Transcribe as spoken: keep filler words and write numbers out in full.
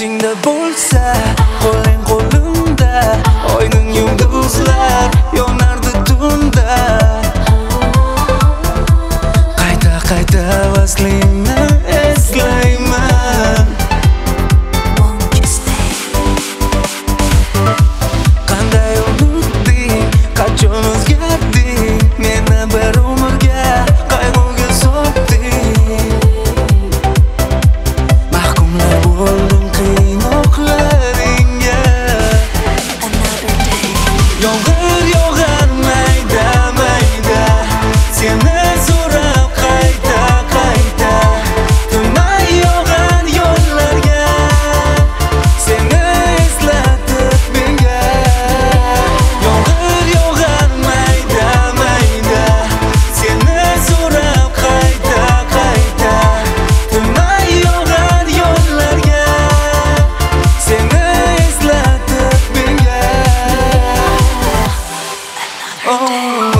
Qo'shingda bo'lsa qo'ling qo'limda, oyning yulduzlar yonardi tunda. Qayta qayta vaslingni eslayman. Qanday unutding, qachon o'zgarding, meni bir umrga qayg'uga so'tding. Mahkumlar bo'ldim qiynoqlaringga. Yomg'ir yog'ar mayda mayda, seni so'rab qayta qayta. Tunay yog'ar yo'llarga, seni eslatib menga. Yomg'ir yog'ar mayda mayda, seni so'rab qayta qayta. Tunay yog'ar yo'llarga, seni eslatib menga. Oh